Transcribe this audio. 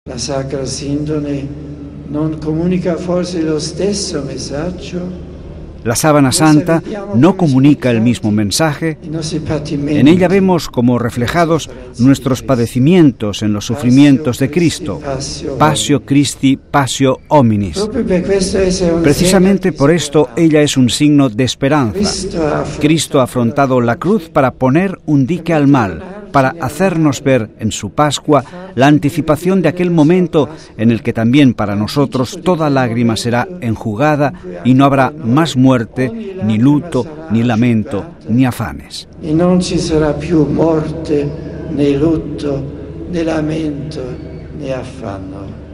La Sacra Sindone non comunica forse lo stesso messaggio? La sábana santa no comunica el mismo mensaje. En ella vemos como reflejados nuestros padecimientos en los sufrimientos de Cristo. Passio Christi, passio hominis. Precisamente por esto ella es un signo de esperanza. Cristo ha afrontado la cruz para poner un dique al mal, para hacernos ver en su Pascua la anticipación de aquel momento en el que también para nosotros toda lágrima será enjugada y no habrá más muerte, ni luto, ni lamento, ni afanes. Y no ci sarà più morte, né lutto, né lamento, né affanno.